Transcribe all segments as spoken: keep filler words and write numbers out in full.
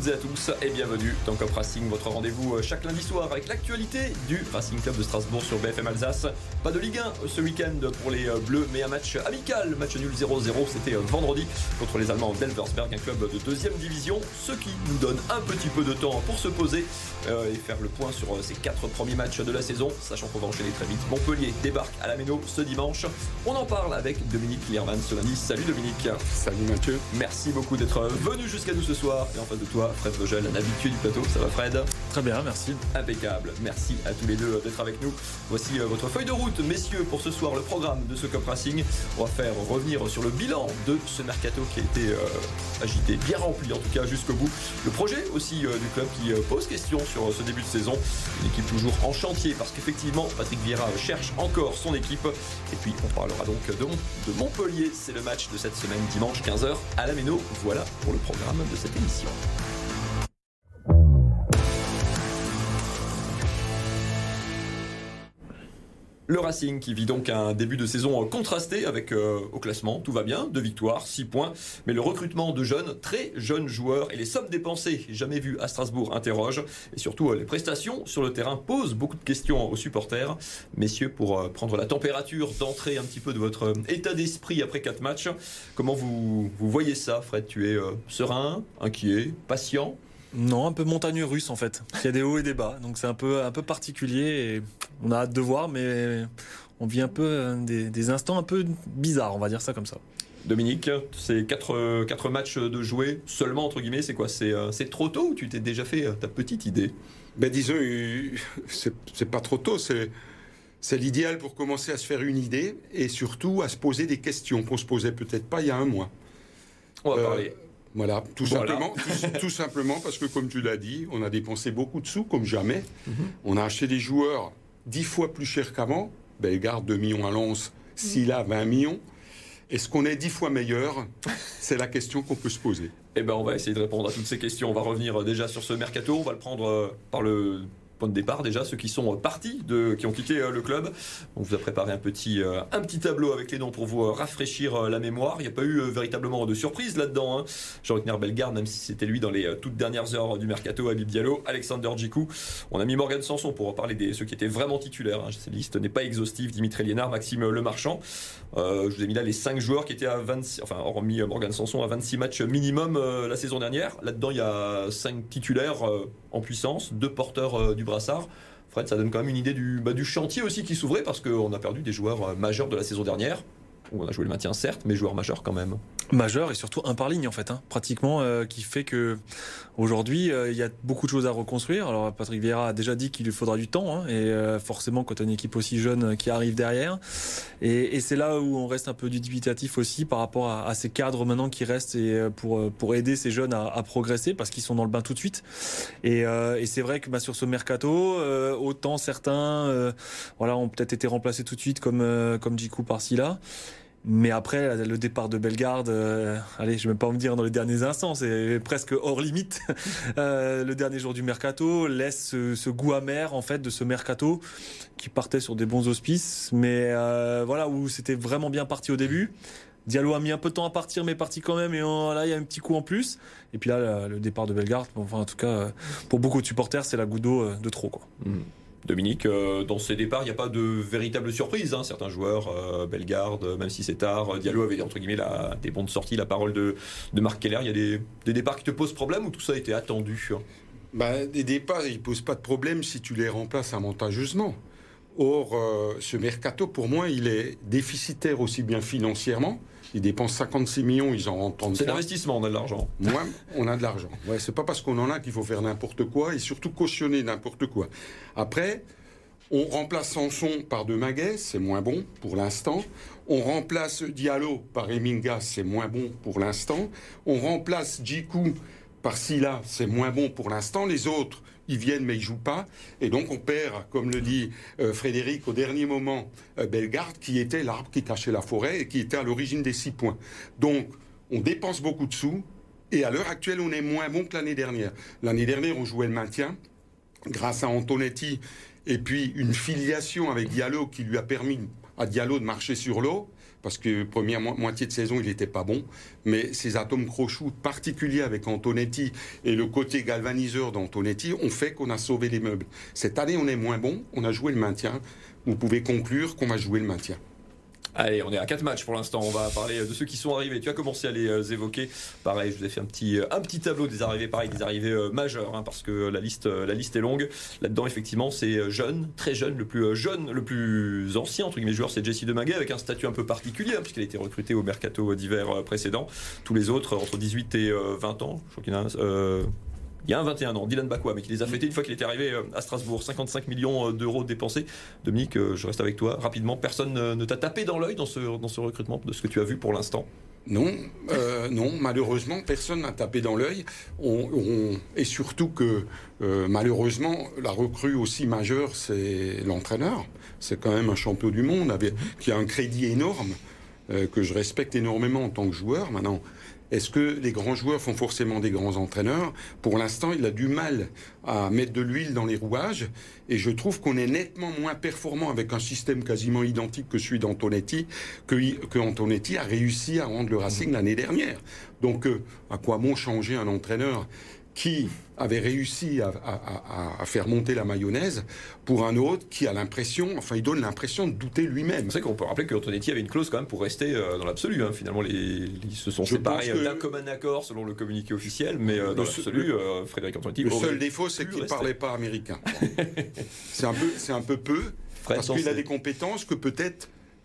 à tous et bienvenue dans Cop Racing, votre rendez-vous chaque lundi soir avec l'actualité du Racing Club de Strasbourg sur B F M Alsace. Pas de Ligue un ce week-end pour les Bleus, mais un match amical, match nul zéro zéro, c'était vendredi contre les Allemands d'Elversberg, un club de deuxième division, ce qui nous donne un petit peu de temps pour se poser euh, et faire le point sur ces quatre premiers matchs de la saison, sachant qu'on va enchaîner très vite. Montpellier débarque à la Méno ce dimanche. On en parle avec Dominique Lierman ce lundi. Salut Dominique. Salut Mathieu. Merci beaucoup d'être venu jusqu'à nous ce soir. Et en face de toi, Fred Vogel, un habitué du plateau. Ça va Fred? Très bien, merci. Impeccable. Merci à tous les deux d'être avec nous. Voici votre feuille de route, messieurs, pour ce soir, le programme de ce Cop Racing. On va faire revenir sur le bilan de ce mercato qui a été euh, agité, bien rempli en tout cas jusqu'au bout. Le projet aussi euh, du club qui euh, pose question sur ce début de saison. Une équipe toujours en chantier parce qu'effectivement, Patrick Vieira cherche encore son équipe. Et puis on parlera donc de, de Montpellier. C'est le match de cette semaine, dimanche quinze heures à la Méno. Voilà pour le programme de cette émission. Le Racing qui vit donc un début de saison contrasté avec euh, au classement, tout va bien, deux victoires, six points, mais le recrutement de jeunes, très jeunes joueurs et les sommes dépensées, jamais vues à Strasbourg, interrogent, et surtout euh, les prestations sur le terrain posent beaucoup de questions aux supporters. Messieurs, pour euh, prendre la température d'entrée un petit peu de votre euh, état d'esprit après quatre matchs, comment vous, vous voyez ça, Fred? Tu es euh, serein, inquiet, patient? Non, un peu montagne russe en fait. Il y a des hauts et des bas, donc c'est un peu, un peu particulier et on a hâte de voir, mais on vit un peu des, des instants un peu bizarres, on va dire ça comme ça. Dominique, c'est quatre, quatre matchs de jouer seulement entre guillemets, c'est quoi? C'est, c'est trop tôt ou tu t'es déjà fait ta petite idée? Ben disons, c'est, c'est pas trop tôt, c'est, c'est l'idéal pour commencer à se faire une idée et surtout à se poser des questions qu'on se posait peut-être pas il y a un mois. On va euh, parler. Voilà, tout, voilà. Simplement, tout, tout simplement parce que, comme tu l'as dit, on a dépensé beaucoup de sous, comme jamais. Mm-hmm. On a acheté des joueurs dix fois plus chers qu'avant. Bellegarde, deux millions à Lens, Sylla, vingt millions. Est-ce qu'on est dix fois meilleur? C'est la question qu'on peut se poser. Eh ben, on va essayer de répondre à toutes ces questions. On va revenir déjà sur ce mercato. On va le prendre par le point de départ déjà, ceux qui sont partis, de, qui ont quitté le club. On vous a préparé un petit, un petit tableau avec les noms pour vous rafraîchir la mémoire. Il n'y a pas eu véritablement de surprise là-dedans. Hein. Jean-Luc Bellegarde, même si c'était lui dans les toutes dernières heures du mercato, Habib Diallo, Alexander Djikou. On a mis Morgan Sanson pour parler de ceux qui étaient vraiment titulaires. Hein. Cette liste n'est pas exhaustive. Dimitri Liénard, Maxime Lemarchand. Euh, je vous ai mis là les cinq joueurs qui étaient à vingt-six, enfin hormis Morgan Sanson, à vingt-six matchs minimum euh, la saison dernière. Là-dedans, il y a cinq titulaires euh, en puissance, deux porteurs euh, du brassard. Fred, ça donne quand même une idée du, bah, du chantier aussi qui s'ouvrait parce qu'on a perdu des joueurs euh, majeurs de la saison dernière. On a joué le maintien certes, mais joueurs majeurs quand même. Majeurs et surtout un par ligne en fait, hein, pratiquement, euh, qui fait que aujourd'hui il euh, y a beaucoup de choses à reconstruire. Alors Patrick Vieira a déjà dit qu'il lui faudra du temps, hein, et euh, forcément quand tu as une équipe aussi jeune qui arrive derrière, et, et c'est là où on reste un peu dubitatif aussi par rapport à, à ces cadres maintenant qui restent et pour pour aider ces jeunes à, à progresser parce qu'ils sont dans le bain tout de suite. Et, euh, et c'est vrai que bah, sur ce mercato, euh, autant certains, euh, voilà, ont peut-être été remplacés tout de suite comme euh, comme Djikou par Sylla. Mais après, le départ de Bellegarde, euh, allez, je ne vais pas me dire dans les derniers instants, c'est presque hors limite. Euh, le dernier jour du mercato laisse ce, ce goût amer en fait de ce mercato qui partait sur des bons auspices, mais euh, voilà où c'était vraiment bien parti au début. Diallo a mis un peu de temps à partir, mais parti quand même. Et on, là, il y a un petit coup en plus. Et puis là, le départ de Bellegarde, enfin, en tout cas, pour beaucoup de supporters, c'est la goutte d'eau de trop, quoi. Mmh. Dominique, euh, dans ces départs, il n'y a pas de véritable surprise. Hein. Certains joueurs, euh, Bellegarde, même si c'est tard, Diallo avait entre guillemets la, des bons de sortie, la parole de, de Marc Keller. Il y a des, des départs qui te posent problème ou tout ça a été attendu? Bah, des départs, ils ne posent pas de problème si tu les remplaces avantageusement. Or, euh, ce mercato, pour moi, il est déficitaire aussi bien financièrement. Ils dépensent cinquante-six millions, ils en rendent trente-trois. C'est l'investissement, on a de l'argent. Moi, on a de l'argent. Ouais, c'est pas parce qu'on en a qu'il faut faire n'importe quoi et surtout cautionner n'importe quoi. Après, on remplace Sanson par De Maguet, c'est moins bon pour l'instant. On remplace Diallo par Eminga, c'est moins bon pour l'instant. On remplace Djikou par Sylla, c'est moins bon pour l'instant. Les autres, ils viennent mais ils jouent pas. Et donc on perd, comme le dit euh, Frédéric au dernier moment, euh, Bellegarde, qui était l'arbre qui cachait la forêt et qui était à l'origine des six points. Donc on dépense beaucoup de sous et à l'heure actuelle on est moins bon que l'année dernière. L'année dernière on jouait le maintien grâce à Antonetti et puis une filiation avec Diallo qui lui a permis à Diallo de marcher sur l'eau. parce que première mo- moitié de saison, il n'était pas bon. Mais ces atomes crochus particuliers avec Antonetti et le côté galvaniseur d'Antonetti ont fait qu'on a sauvé les meubles. Cette année, on est moins bon, on a joué le maintien. Vous pouvez conclure qu'on va jouer le maintien. Allez, on est à quatre matchs pour l'instant. On va parler de ceux qui sont arrivés. Tu as commencé à les euh, évoquer. Pareil, je vous ai fait un petit, un petit tableau des arrivées, pareil, des arrivées euh, majeures, hein, parce que la liste, euh, la liste est longue. Là-dedans, effectivement, c'est jeune, très jeune, le plus euh, jeune, le plus ancien entre guillemets joueur, c'est Jessie Deminguet, avec un statut un peu particulier, hein, puisqu'elle a été recrutée au mercato d'hiver euh, précédent. Tous les autres, entre dix-huit et euh, vingt ans. Je crois qu'il y en a un. Euh, Il y a un vingt et un ans, Dylan Bakwa, mais qui les a fêtés une fois qu'il était arrivé à Strasbourg. cinquante-cinq millions d'euros dépensés. Dominique, je reste avec toi rapidement. Personne ne t'a tapé dans l'œil dans ce, dans ce recrutement, de ce que tu as vu pour l'instant? Non, euh, non, malheureusement, personne n'a tapé dans l'œil. On, on, et surtout que, euh, malheureusement, la recrue aussi majeure, c'est l'entraîneur. C'est quand même un champion du monde avec, qui a un crédit énorme, euh, que je respecte énormément en tant que joueur. Maintenant, est-ce que les grands joueurs font forcément des grands entraîneurs? Pour l'instant, il a du mal à mettre de l'huile dans les rouages. Et je trouve qu'on est nettement moins performant avec un système quasiment identique que celui d'Antonetti, que, que Antonetti a réussi à rendre le Racing l'année dernière. Donc, euh, à quoi bon changer un entraîneur qui avait réussi à, à, à faire monter la mayonnaise pour un autre qui a l'impression, enfin il donne l'impression de douter lui-même. C'est qu'on peut rappeler que Antonetti avait une clause quand même pour rester euh, dans l'absolu. Hein. Finalement, les, ils se sont Je séparés que... d'un commun accord selon le communiqué officiel, mais euh, dans l'absolu, euh, Frédéric Antonetti. Le seul défaut, c'est qu'il ne parlait pas américain. c'est un peu, c'est un peu peu, Fred, parce qu'il a des compétences que peut-être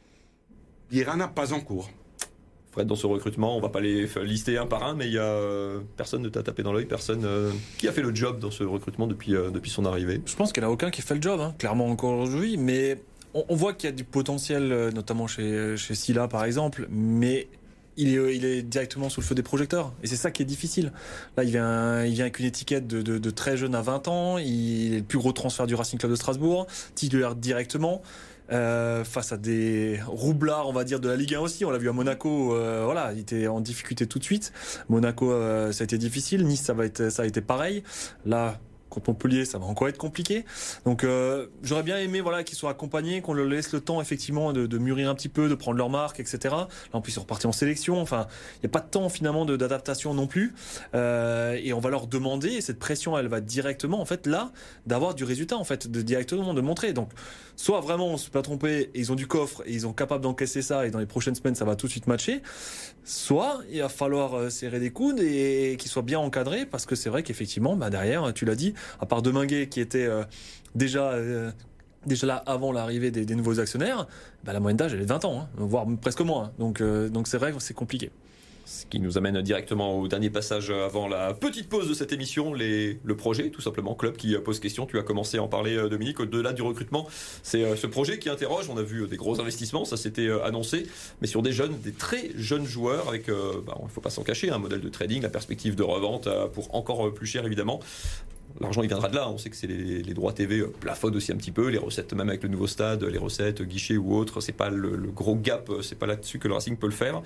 Vieira n'a pas en cours. Fred, dans ce recrutement, on va pas les lister un par un, mais il y a euh, personne ne t'a tapé dans l'œil, personne euh, qui a fait le job dans ce recrutement depuis, euh, depuis son arrivée. Je pense qu'il n'y en a aucun qui fait le job, hein, clairement encore aujourd'hui, mais on, on voit qu'il y a du potentiel, notamment chez, chez Silla par exemple, mais il est, il est directement sous le feu des projecteurs, et c'est ça qui est difficile. Là, il vient, il vient avec une étiquette de, de, de très jeune à vingt ans, il est le plus gros transfert du Racing Club de Strasbourg, titulaire directement. Euh, face à des roublards, on va dire, de la Ligue un aussi. On l'a vu à Monaco, euh, voilà, il était en difficulté tout de suite. Monaco, euh, ça a été difficile. Nice, ça va être, ça a été pareil. Là, contre Montpellier, ça va encore être compliqué. Donc, euh, j'aurais bien aimé, voilà, qu'ils soient accompagnés, qu'on leur laisse le temps effectivement de, de mûrir un petit peu, de prendre leur marque, et cetera. Là, en plus, ils sont repartis en sélection. Enfin, il n'y a pas de temps finalement de, d'adaptation non plus. Euh, et on va leur demander, et cette pression, elle va directement, en fait, là, d'avoir du résultat, en fait, de directement de montrer. Donc, soit vraiment, on ne s'est pas trompé, et ils ont du coffre, et ils sont capables d'encaisser ça, et dans les prochaines semaines, ça va tout de suite matcher. Soit, il va falloir serrer des coudes et qu'ils soient bien encadrés, parce que c'est vrai qu'effectivement, bah derrière, tu l'as dit, à part Deminguet qui était euh, déjà, euh, déjà là avant l'arrivée des, des nouveaux actionnaires, bah la moyenne d'âge elle est de vingt ans, hein, voire presque moins. Donc, euh, donc c'est vrai que c'est compliqué. Ce qui nous amène directement au dernier passage avant la petite pause de cette émission, les, le projet, tout simplement, club qui pose question. Tu as commencé à en parler, Dominique, au-delà du recrutement. C'est ce projet qui interroge. On a vu des gros investissements, ça s'était annoncé, mais sur des jeunes, des très jeunes joueurs, avec, bah, il ne faut pas s'en cacher, un modèle de trading, la perspective de revente pour encore plus cher, évidemment. L'argent, il viendra de là. On sait que c'est les, les droits T V plafonnent aussi un petit peu. Les recettes, même avec le nouveau stade, les recettes, guichets ou autres, c'est pas le, le gros gap, c'est pas là-dessus que le Racing peut le faire.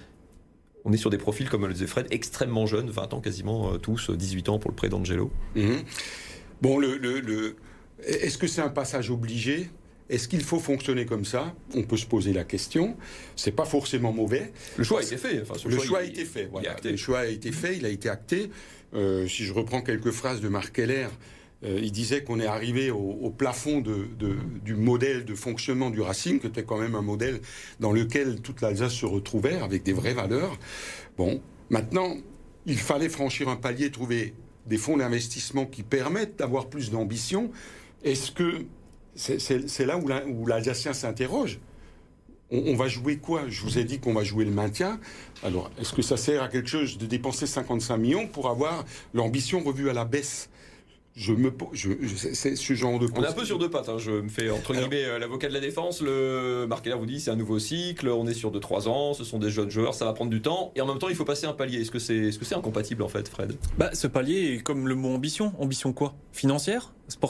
On est sur des profils, comme le disait Fred, extrêmement jeunes, vingt ans quasiment, tous, dix-huit ans pour le prêt d'Angelo. Mmh. Bon, le, le, le... est-ce que c'est un passage obligé ? Est-ce qu'il faut fonctionner comme ça ? On peut se poser la question. C'est pas forcément mauvais. Le choix a été fait. Enfin, le choix, choix il, a été fait. Voilà. Il le choix a été fait, il a été acté. Euh, si je reprends quelques phrases de Marc Keller, euh, il disait qu'on est arrivé au, au plafond de, de, du modèle de fonctionnement du Racing, qui était quand même un modèle dans lequel toute l'Alsace se retrouvait, avec des vraies valeurs. Bon, maintenant, il fallait franchir un palier, trouver des fonds d'investissement qui permettent d'avoir plus d'ambition. Est-ce que c'est, c'est, c'est là où, la, où l'Alsacien s'interroge ? on, on va jouer quoi ? Je vous ai dit qu'on va jouer le maintien. Alors, est-ce que ça sert à quelque chose de dépenser cinquante-cinq millions pour avoir l'ambition revue à la baisse ? Je me, je, je, c'est ce genre de. On est un peu sur deux pattes. Hein. Je me fais entre guillemets Alors, l'avocat de la défense. Le Marc Keller vous dit c'est un nouveau cycle. On est sur deux trois ans. Ce sont des jeunes joueurs. Ça va prendre du temps. Et en même temps, il faut passer un palier. Est-ce que c'est, est-ce que c'est incompatible en fait, Fred ? Bah, ce palier est comme le mot ambition. Ambition quoi ? Financière ? Sportive ?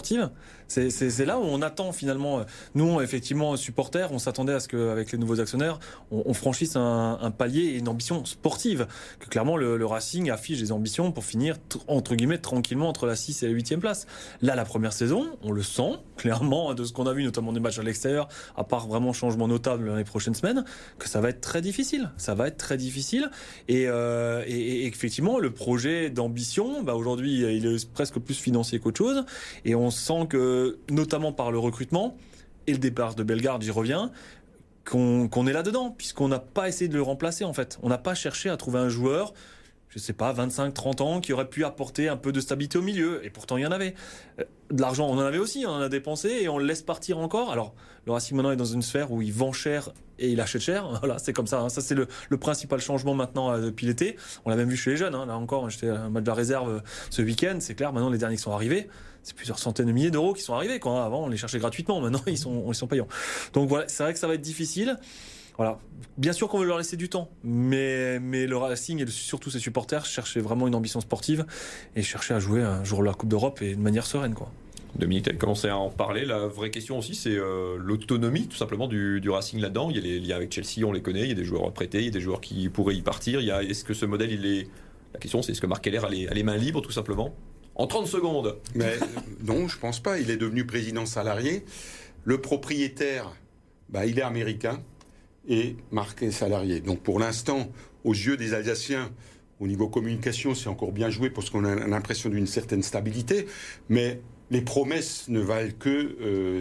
C'est, c'est, c'est là où on attend finalement. Nous, effectivement, supporters, on s'attendait à ce qu'avec les nouveaux actionnaires, on, on franchisse un, un palier et une ambition sportive. Que clairement, le, le Racing affiche des ambitions pour finir, entre guillemets, tranquillement entre la sixième et la huitième place. Là, la première saison, on le sent, clairement, de ce qu'on a vu, notamment des matchs à l'extérieur, à part vraiment changement notable dans les prochaines semaines, que ça va être très difficile. Ça va être très difficile. Et, euh, et, et effectivement, le projet d'ambition, bah aujourd'hui, il est presque plus financier qu'autre chose. Et on sent que, notamment par le recrutement et le départ de Bellegarde, j'y reviens, qu'on, qu'on est là-dedans, puisqu'on n'a pas essayé de le remplacer, en fait. On n'a pas cherché à trouver un joueur, je sais pas, vingt-cinq trente ans, qui aurait pu apporter un peu de stabilité au milieu. Et pourtant, il y en avait. De l'argent, on en avait aussi, on en a dépensé et on le laisse partir encore. Alors, le Racing maintenant est dans une sphère où il vend cher et il achète cher. Voilà, c'est comme ça. Hein. Ça, c'est le, le principal changement maintenant euh, depuis l'été. On l'a même vu chez les jeunes. Hein. Là encore, j'étais à un match de la réserve euh, ce week-end. C'est clair, maintenant, les derniers qui sont arrivés, c'est plusieurs centaines de milliers d'euros qui sont arrivés. Quoi. Avant, on les cherchait gratuitement. Maintenant, ils sont, ils sont payants. Donc voilà, c'est vrai que ça va être difficile. Voilà. Bien sûr qu'on veut leur laisser du temps, mais, mais le Racing et surtout ses supporters cherchaient vraiment une ambition sportive et cherchaient à jouer un jour la Coupe d'Europe et de manière sereine, quoi. Dominique, tu as commencé à en parler. La vraie question aussi, c'est euh, l'autonomie tout simplement du, du Racing là-dedans. Il y a les liens avec Chelsea, on les connaît. Il y a des joueurs prêtés, il y a des joueurs qui pourraient y partir. Il y a, est-ce que ce modèle, il est... La question, c'est est-ce que Marc Keller a les, a les mains libres tout simplement en trente secondes? Mais non, je pense pas. Il est devenu président salarié. Le propriétaire, bah, il est américain. Et Marc est salarié. Donc pour l'instant, aux yeux des Alsaciens, au niveau communication, c'est encore bien joué parce qu'on a l'impression d'une certaine stabilité. Mais les promesses ne valent que, euh,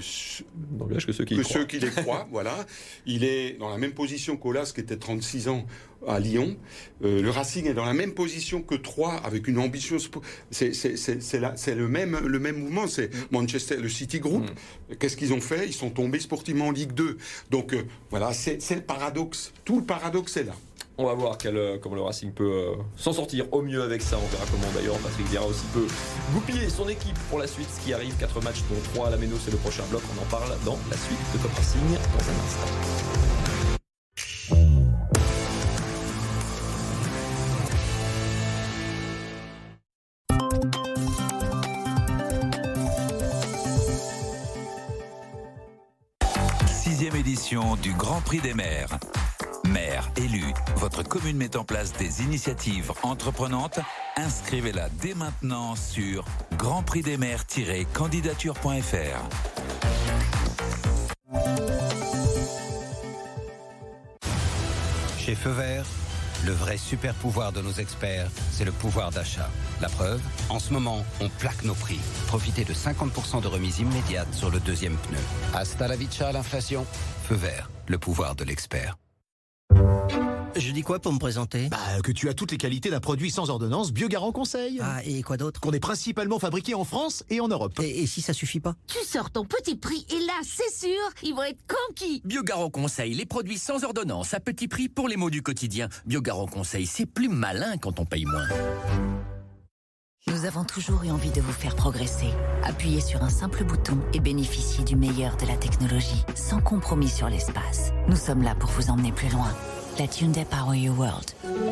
que ceux qui, que ceux qui les croient. Voilà. Il est dans la même position qu'Olas, qui était trente-six ans à Lyon. Euh, le Racing est dans la même position que Troyes, avec une ambition. C'est, c'est, c'est, c'est, la, c'est le, même, le même mouvement. C'est Manchester, le City Group. Mm. Qu'est-ce qu'ils ont fait? Ils sont tombés sportivement en Ligue deux. Donc euh, voilà, c'est, c'est le paradoxe. Tout le paradoxe est là. On va voir quel, euh, comment le Racing peut euh, s'en sortir au mieux avec ça. On verra comment d'ailleurs Patrick Vieira aussi peut goupiller son équipe pour la suite. Ce qui arrive, quatre matchs dont trois à la Méno, c'est le prochain bloc. On en parle dans la suite de Top Racing dans un instant. Sixième édition du Grand Prix des maires. Maire élu, votre commune met en place des initiatives entreprenantes. Inscrivez-la dès maintenant sur grand prix des maires tiret candidature point f r. Chez Feu Vert, le vrai super pouvoir de nos experts, c'est le pouvoir d'achat. La preuve, en ce moment, on plaque nos prix. Profitez de cinquante pour cent de remise immédiate sur le deuxième pneu. Hasta la vista, l'inflation. Feu Vert, le pouvoir de l'expert. Je dis quoi pour me présenter? Bah, que tu as toutes les qualités d'un produit sans ordonnance Biogarant Conseil. Ah, et quoi d'autre? Qu'on est principalement fabriqué en France et en Europe. Et, et si ça suffit pas? Tu sors ton petit prix et là, c'est sûr, ils vont être conquis. Biogarant Conseil, les produits sans ordonnance à petit prix pour les maux du quotidien. Biogarant Conseil, c'est plus malin quand on paye moins. Nous avons toujours eu envie de vous faire progresser. Appuyez sur un simple bouton et bénéficiez du meilleur de la technologie, sans compromis sur l'espace. Nous sommes là pour vous emmener plus loin. Let Hyundai Power Your World.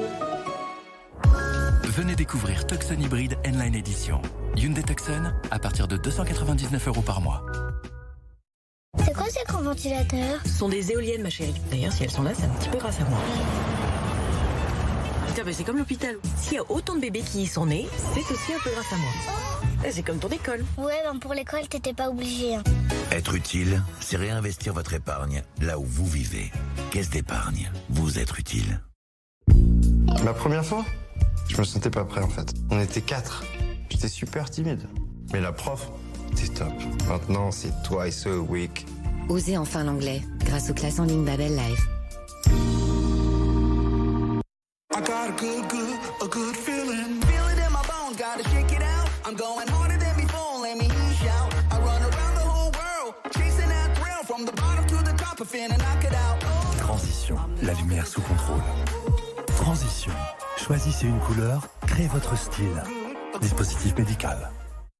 Venez découvrir Tucson Hybrid N-Line Edition. Hyundai Tucson, à partir de deux cent quatre-vingt-dix-neuf euros par mois. C'est quoi ces grands ventilateurs? Ce sont des éoliennes, ma chérie. D'ailleurs, si elles sont là, c'est un petit peu grâce à moi. Putain, mais c'est comme l'hôpital. S'il y a autant de bébés qui y sont nés, c'est aussi un peu grâce à moi. Oh. C'est comme ton école. Ouais, ben pour l'école, t'étais pas obligé. Hein. Être utile, c'est réinvestir votre épargne là où vous vivez. Caisse d'épargne, vous être utile. Ma première fois, je me sentais pas prêt en fait. On était quatre. J'étais super timide. Mais la prof, c'était top. Maintenant, c'est twice a week. Osez enfin l'anglais grâce aux classes en ligne Babel Live. I got a good, good, a good feeling. Feel it in my bones, gotta shake it out. I'm going harder than before, let me shout. I run around the whole world, chasing that thrill from the bottom to the top, finna knock it out. Transition, la lumière sous contrôle. Transition, choisissez une couleur, créez votre style. Dispositif médical.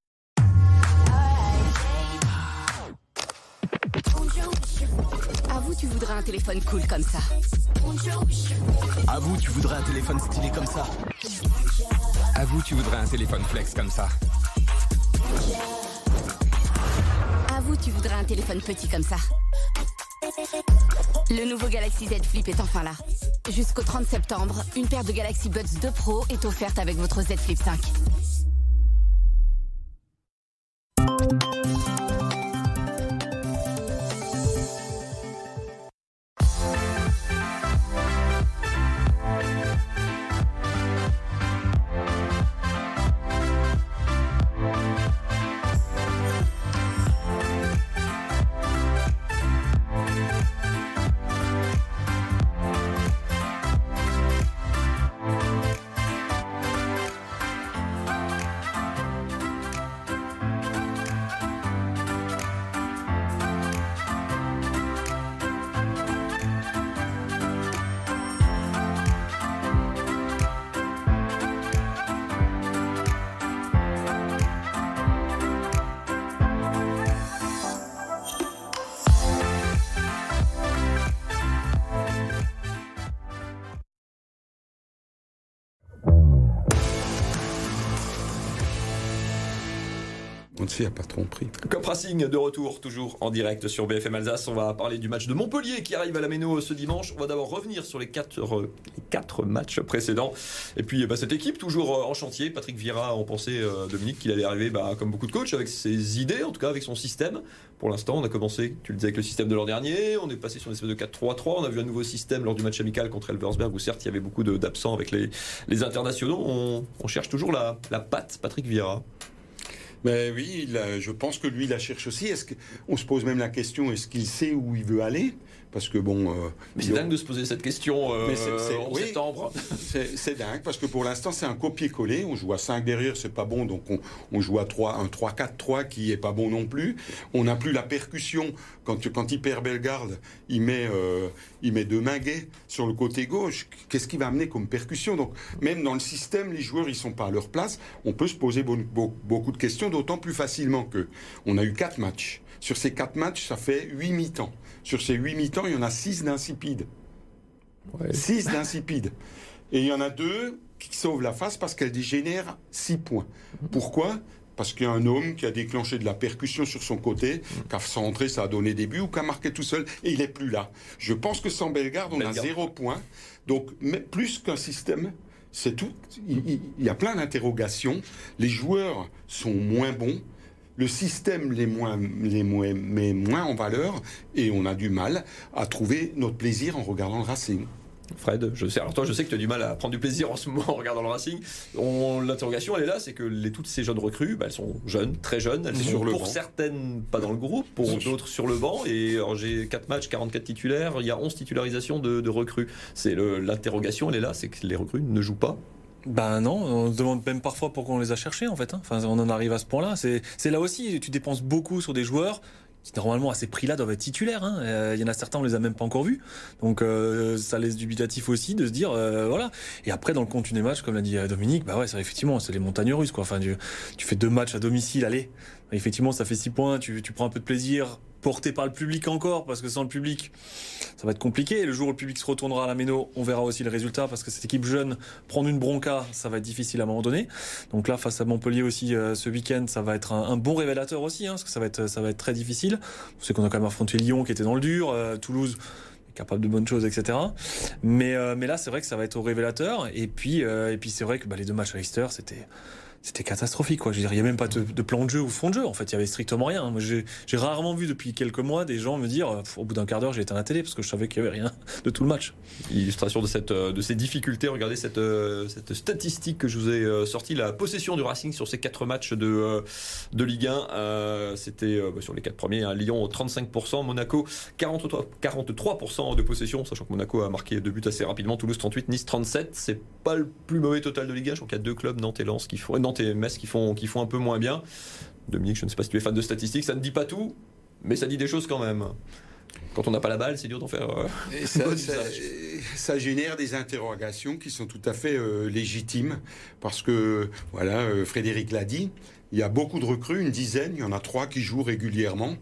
Avoue, tu voudrais un téléphone cool comme ça. Avoue, tu voudrais un téléphone stylé comme ça. Avoue, tu voudrais un téléphone flex comme ça. où tu voudrais un téléphone petit comme ça. Le nouveau Galaxy Z Flip est enfin là. Jusqu'au trente septembre, une paire de Galaxy Buds deux Pro est offerte avec votre Z Flip cinq. On ne s'y a pas trompé. Cop Racing de retour, toujours en direct sur B F M Alsace. On va parler du match de Montpellier qui arrive à la Méno ce dimanche. On va d'abord revenir sur les quatre, euh, les quatre matchs précédents. Et puis bah, cette équipe toujours euh, en chantier. Patrick Vieira, on pensait, euh, Dominique, qu'il allait arriver bah, comme beaucoup de coachs avec ses idées, en tout cas avec son système. Pour l'instant, on a commencé, tu le disais, avec le système de l'an dernier. On est passé sur une espèce de quatre trois trois. On a vu un nouveau système lors du match amical contre Elversberg où certes il y avait beaucoup de, d'absents avec les, les internationaux. On, on cherche toujours la, la patte Patrick Vieira. Mais oui, il a, je pense que lui, il la cherche aussi. Est-ce que, on se pose même la question, est-ce qu'il sait où il veut aller ? Parce que bon... Euh, mais c'est dingue de se poser cette question euh, mais c'est, c'est, en oui, septembre. C'est, c'est dingue, parce que pour l'instant, c'est un copier-coller. On joue à cinq derrière, c'est pas bon, donc on, on joue à trois, un trois quatre trois qui est pas bon non plus. On n'a plus la percussion. Quand, quand il perd Bellegarde, il met, euh, il met deux Minguet sur le côté gauche. Qu'est-ce qu'il va amener comme percussion ? Donc, même dans le système, les joueurs, ils sont pas à leur place. On peut se poser beaucoup, beaucoup de questions, d'autant plus facilement que on a eu quatre matchs. Sur ces quatre matchs, ça fait huit mi-temps. Sur ces huit mi-temps, il y en a six d'insipides. Ouais. six d'insipides. Et il y en a deux qui sauvent la face parce qu'elles génèrent six points. Pourquoi ? Parce qu'il y a un homme qui a déclenché de la percussion sur son côté, qui a centré, ça a donné des buts, ou qui a marqué tout seul, et il n'est plus là. Je pense que sans Bellegarde, on Bellegarde. a zéro point. Donc, mais plus qu'un système, c'est tout. Il, il, il y a plein d'interrogations. Les joueurs sont moins bons. Le système les moins, les moins, met moins en valeur et on a du mal à trouver notre plaisir en regardant le Racing. Fred, je sais, alors toi je sais que tu as du mal à prendre du plaisir en ce moment en regardant le Racing. On, l'interrogation elle est là, c'est que les, toutes ces jeunes recrues, bah, elles sont jeunes, très jeunes, elles sont sur pour certaines pas dans le groupe, pour d'autres sur le banc. Et alors, j'ai quatre matchs, quarante-quatre titulaires, il y a onze titularisations de, de recrues. C'est le, l'interrogation elle est là, c'est que les recrues ne jouent pas. Ben non, on se demande même parfois pourquoi on les a cherchés en fait. Hein. Enfin, on en arrive à ce point-là. C'est, c'est là aussi, tu dépenses beaucoup sur des joueurs qui normalement à ces prix-là doivent être titulaires. Hein. Euh, il y en a certains, on les a même pas encore vus. Donc euh, ça laisse dubitatif aussi de se dire euh, voilà. Et après dans le contenu des matchs, comme l'a dit Dominique, bah ouais, c'est effectivement c'est les montagnes russes quoi. Enfin, tu, tu fais deux matchs à domicile, allez. Effectivement, ça fait six points. Tu, tu prends un peu de plaisir. Porté par le public encore, parce que sans le public, ça va être compliqué. Le jour où le public se retournera à la Méno, on verra aussi le résultat, parce que cette équipe jeune, prendre une bronca, ça va être difficile à un moment donné. Donc là, face à Montpellier aussi, euh, ce week-end, ça va être un, un bon révélateur aussi, hein, parce que ça va être, ça va être très difficile. Vous savez qu'on a quand même affronté Lyon, qui était dans le dur, euh, Toulouse, capable de bonnes choses, et cetera. Mais, euh, mais là, c'est vrai que ça va être au révélateur. Et puis, euh, et puis c'est vrai que bah, les deux matchs à Leicester, c'était... C'était catastrophique, quoi. Je veux dire, il n'y a même pas de, de plan de jeu ou fond de jeu. En fait, il y avait strictement rien. Moi, j'ai, j'ai rarement vu depuis quelques mois des gens me dire, au bout d'un quart d'heure, j'ai éteint la télé parce que je savais qu'il n'y avait rien de tout le match. Illustration de cette, de ces difficultés. Regardez cette, cette statistique que je vous ai sortie. La possession du Racing sur ces quatre matchs de, de Ligue un. Euh, c'était euh, sur les quatre premiers. Hein, Lyon trente-cinq pour cent, Monaco quarante-trois pour cent de possession, sachant que Monaco a marqué deux buts assez rapidement. Toulouse trente-huit, Nice trente-sept. C'est pas le plus mauvais total de Ligue un. Je crois qu'il y a deux clubs, Nantes et Lens, qui font. Nantes et Metz qui font, qui font un peu moins bien. Dominique, je ne sais pas si tu es fan de statistiques, ça ne dit pas tout, mais ça dit des choses quand même. Quand on n'a pas la balle, c'est dur d'en faire euh, et ça, bon ça, ça génère des interrogations qui sont tout à fait euh, légitimes, parce que, voilà, euh, Frédéric l'a dit, il y a beaucoup de recrues, une dizaine, il y en a trois qui jouent régulièrement.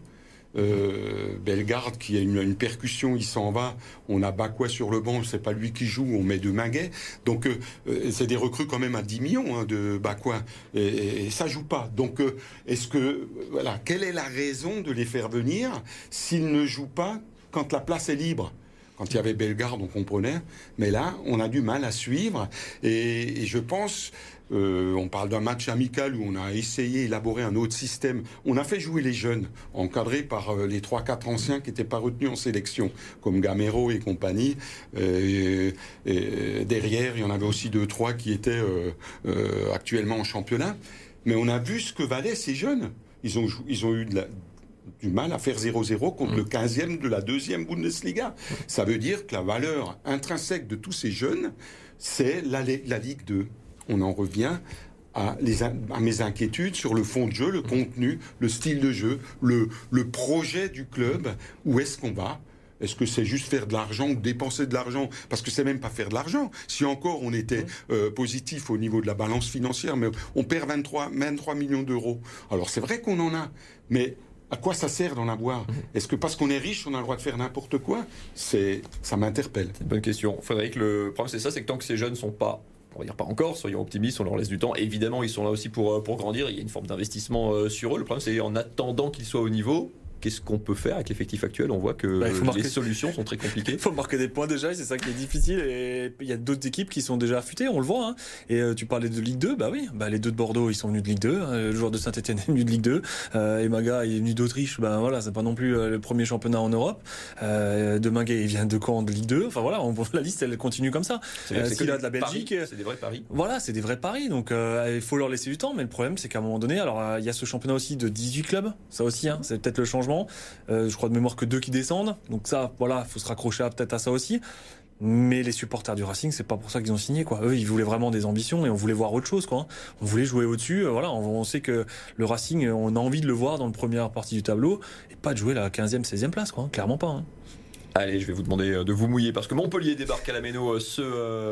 Euh, Bellegarde qui a une, une percussion, il s'en va. On a Bakwa sur le banc, c'est pas lui qui joue, on met de Minguet. Donc euh, c'est des recrues quand même à dix millions hein, de Bakwa. Et, et, et ça joue pas. Donc euh, est-ce que voilà, quelle est la raison de les faire venir s'ils ne jouent pas quand la place est libre? Quand il y avait Bellegarde, on comprenait. Mais là, on a du mal à suivre. Et, et je pense, euh, on parle d'un match amical où on a essayé d'élaborer un autre système. On a fait jouer les jeunes, encadrés par euh, les trois quatre anciens qui n'étaient pas retenus en sélection, comme Gamero et compagnie. Et, et derrière, il y en avait aussi deux trois qui étaient euh, euh, actuellement en championnat. Mais on a vu ce que valaient ces jeunes. Ils ont, ils ont eu de la... du mal à faire zéro zéro contre mmh. le quinzième de la deuxième Bundesliga. Mmh. Ça veut dire que la valeur intrinsèque de tous ces jeunes, c'est la, la Ligue deux. On en revient à, les, à mes inquiétudes sur le fond de jeu, le mmh. contenu, le style de jeu, le, le projet du club. Où est-ce qu'on va ? Est-ce que c'est juste faire de l'argent ou dépenser de l'argent? Parce que c'est même pas faire de l'argent. Si encore on était euh, positif au niveau de la balance financière, mais on perd vingt-trois, vingt-trois millions d'euros. Alors c'est vrai qu'on en a, mais à quoi ça sert d'en avoir? Est-ce que parce qu'on est riche, on a le droit de faire n'importe quoi? C'est, ça m'interpelle. C'est une bonne question. Frédéric, le problème c'est ça, c'est que tant que ces jeunes ne sont pas, on va dire pas encore, soyons optimistes, on leur laisse du temps. Évidemment, ils sont là aussi pour, pour grandir. Il y a une forme d'investissement euh, sur eux. Le problème, c'est en attendant qu'ils soient au niveau, qu'est-ce qu'on peut faire avec l'effectif actuel? On voit que bah, les marquer... solutions sont très compliquées. Il faut marquer des points déjà, c'est ça qui est difficile. Et il y a d'autres équipes qui sont déjà affûtées, on le voit. Hein. Et euh, tu parlais de Ligue deux, bah oui, bah, les deux de Bordeaux, ils sont venus de Ligue deux. Le joueur de Saint-Etienne est venu de Ligue deux. Euh, Emaga, il est venu d'Autriche. Ben bah, voilà, c'est pas non plus euh, le premier championnat en Europe. Euh, de Minguet, il vient de Caen, de Ligue deux. Enfin voilà, on, la liste, elle continue comme ça. C'est, euh, c'est que de la Belgique. C'est des vrais paris. Voilà, c'est des vrais paris. Donc euh, il faut leur laisser du temps. Mais le problème, c'est qu'à un moment donné, alors il euh, y a ce championnat aussi de dix-huit clubs. Ça aussi, hein, c'est peut-être le changement. Euh, je crois de mémoire que deux qui descendent, donc ça, voilà, faut se raccrocher à, peut-être à ça aussi. Mais les supporters du Racing, c'est pas pour ça qu'ils ont signé, quoi. Eux, ils voulaient vraiment des ambitions et on voulait voir autre chose, quoi. On voulait jouer au-dessus. Voilà, on, on sait que le Racing, on a envie de le voir dans la première partie du tableau et pas de jouer la quinzième, seizième place, quoi. Clairement pas. Hein. Allez, je vais vous demander de vous mouiller parce que Montpellier débarque à la Méno ce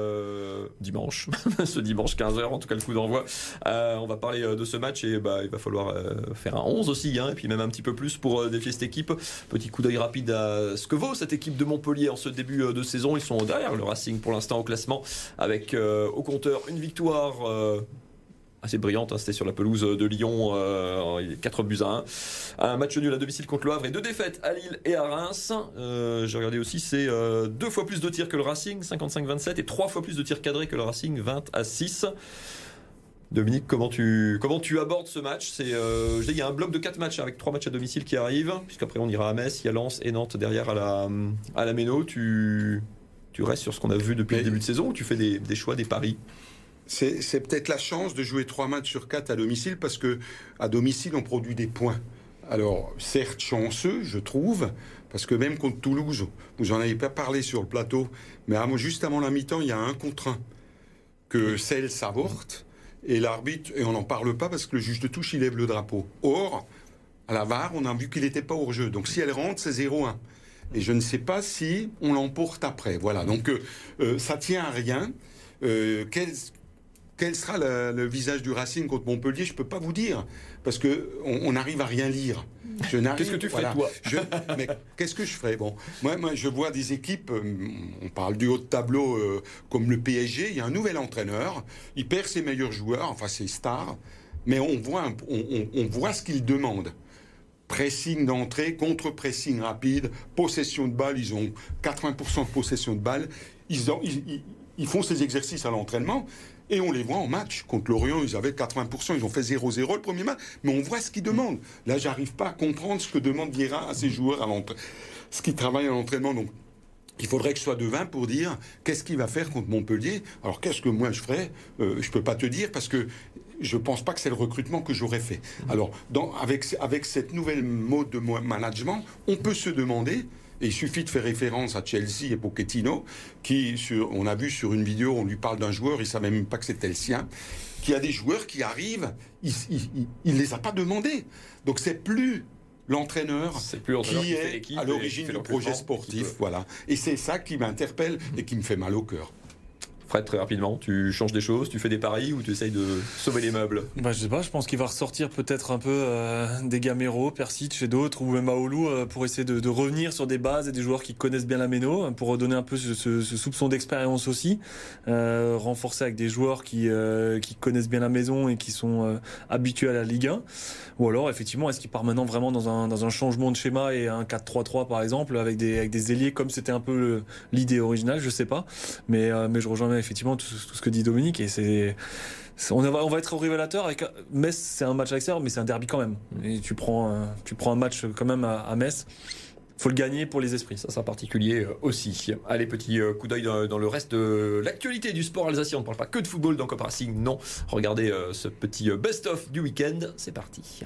euh, dimanche, ce dimanche quinze heures, en tout cas le coup d'envoi. Euh, on va parler de ce match et bah, il va falloir euh, faire un onze aussi, hein, et puis même un petit peu plus pour euh, défier cette équipe. Petit coup d'œil rapide à ce que vaut cette équipe de Montpellier en ce début de saison. Ils sont derrière le Racing pour l'instant au classement avec euh, au compteur une victoire. Euh, assez brillante, hein, c'était sur la pelouse de Lyon, euh, quatre buts à un. Un match nul à domicile contre le Havre et deux défaites à Lille et à Reims. Euh, j'ai regardé aussi, c'est euh, deux fois plus de tirs que le Racing, cinquante-cinq à vingt-sept, et trois fois plus de tirs cadrés que le Racing, vingt à six. Dominique, comment tu, comment tu abordes ce match? C'est, euh, je dis, il y a un bloc de quatre matchs avec trois matchs à domicile qui arrivent, puisqu'après on ira à Metz, il y a Lens et Nantes derrière à la, à la Méno. Tu, tu restes sur ce qu'on a vu depuis Mais... le début de saison ou tu fais des, des choix, des paris? C'est, c'est peut-être la chance de jouer trois matchs sur quatre à domicile parce que à domicile on produit des points. Alors certes chanceux, je trouve, parce que même contre Toulouse, vous en avez pas parlé sur le plateau, mais juste avant la mi-temps, il y a un contre un que Celle s'avorte et l'arbitre, et on n'en parle pas parce que le juge de touche il lève le drapeau. Or, à la V A R, on a vu qu'il n'était pas hors jeu. Donc si elle rentre, c'est zéro un. Et je ne sais pas si on l'emporte après. Voilà. Donc euh, euh, ça tient à rien. Euh, quel Quel sera le, le visage du Racing contre Montpellier? Je ne peux pas vous dire, parce qu'on on arrive à rien lire. Je qu'est-ce que tu ferais, voilà. toi je, Mais qu'est-ce que je ferais? Bon, moi, moi, je vois des équipes, on parle du haut de tableau, euh, comme le P S G, il y a un nouvel entraîneur, il perd ses meilleurs joueurs, enfin ses stars, mais on voit, un, on, on, on voit ce qu'il demande. Pressing d'entrée, contre-pressing rapide, possession de balle, ils ont quatre-vingts pour cent de possession de balle, ils, ont, ils, ils, ils font ces exercices à l'entraînement. Et on les voit en match. Contre Lorient, ils avaient quatre-vingts pour cent, ils ont fait zéro zéro le premier match. Mais on voit ce qu'ils demandent. Là, j'arrive pas à comprendre ce que demande Vieira à ses joueurs à l'entraînement. Ce qu'ils travaillent à l'entraînement. Donc, il faudrait que je sois devin pour dire qu'est-ce qu'il va faire contre Montpellier. Alors, qu'est-ce que moi je ferais euh, je peux pas te dire parce que je pense pas que c'est le recrutement que j'aurais fait. Alors, dans, avec, avec cette nouvelle mode de management, on peut se demander... Et il suffit de faire référence à Chelsea et Pochettino, qui, sur, on a vu sur une vidéo, on lui parle d'un joueur, il ne savait même pas que c'était le sien, qui a des joueurs qui arrivent, il ne les a pas demandés. Donc c'est plus l'entraîneur c'est plus l'entraîneur qui, qui est à l'origine du projet sportif. Voilà. Et c'est ça qui m'interpelle et qui me fait mal au cœur. Fred, très rapidement, tu changes des choses, tu fais des paris ou tu essayes de sauver les meubles? Bah, je sais pas, je pense qu'il va ressortir peut-être un peu euh, des Gamero, Persic et d'autres, ou même Aoulou, euh, pour essayer de, de revenir sur des bases et des joueurs qui connaissent bien la méno, pour redonner un peu ce, ce, ce soupçon d'expérience aussi, euh, renforcer avec des joueurs qui, euh, qui connaissent bien la maison et qui sont euh, habitués à la Ligue un. Ou alors, effectivement, est-ce qu'il part maintenant vraiment dans un, dans un changement de schéma et un quatre trois trois par exemple, avec des, avec des ailiers comme c'était un peu le, l'idée originale, je sais pas. Mais, euh, mais je rejoins effectivement tout, tout ce que dit Dominique et c'est, c'est on, va, on va être au révélateur avec Metz. C'est un match à l'extérieur mais c'est un derby quand même et tu prends un, tu prends un match quand même à, à Metz, faut le gagner pour les esprits. Ça c'est un particulier aussi. Allez, petit coup d'œil dans, dans le reste de l'actualité du sport alsacien. On ne parle pas que de football dans Cop Racing, non. Regardez ce petit best-of du week-end, c'est parti.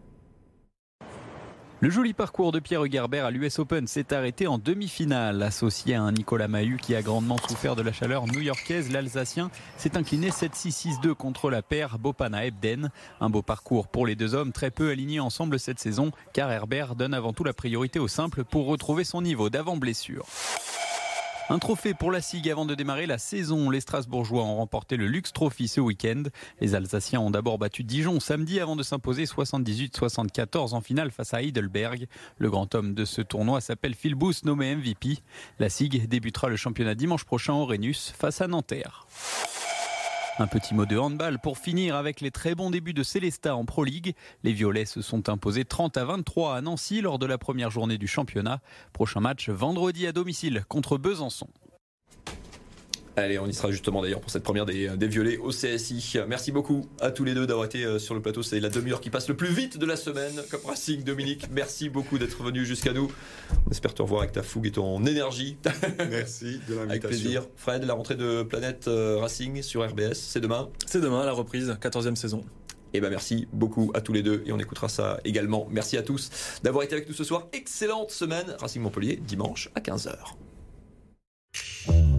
Le joli parcours de Pierre Hugerbert à l'U S Open s'est arrêté en demi-finale. Associé à un Nicolas Mahut qui a grandement souffert de la chaleur new-yorkaise, l'Alsacien s'est incliné sept six six deux contre la paire Bopana-Ebden. Un beau parcours pour les deux hommes, très peu alignés ensemble cette saison, car Herbert donne avant tout la priorité au simple pour retrouver son niveau d'avant-blessure. Un trophée pour la SIG avant de démarrer la saison. Les Strasbourgeois ont remporté le Lux Trophy ce week-end. Les Alsaciens ont d'abord battu Dijon samedi avant de s'imposer soixante-dix-huit soixante-quatorze en finale face à Heidelberg. Le grand homme de ce tournoi s'appelle Phil Booth, nommé M V P. La SIG débutera le championnat dimanche prochain au Rhenus face à Nanterre. Un petit mot de handball pour finir avec les très bons débuts de Célestat en Pro League. Les Violets se sont imposés trente à vingt-trois à Nancy lors de la première journée du championnat. Prochain match vendredi à domicile contre Besançon. Allez, on y sera justement d'ailleurs pour cette première des, des Violets au C S I. Merci beaucoup à tous les deux d'avoir été sur le plateau. C'est la demi-heure qui passe le plus vite de la semaine. Comme Racing, Dominique, merci beaucoup d'être venu jusqu'à nous. On espère te revoir avec ta fougue et ton énergie. Merci de l'invitation. Avec plaisir. Fred, la rentrée de Planète Racing sur R B S, c'est demain? C'est demain, la reprise, quatorzième saison. Et ben merci beaucoup à tous les deux et on écoutera ça également. Merci à tous d'avoir été avec nous ce soir. Excellente semaine. Racing Montpellier, dimanche à quinze heures.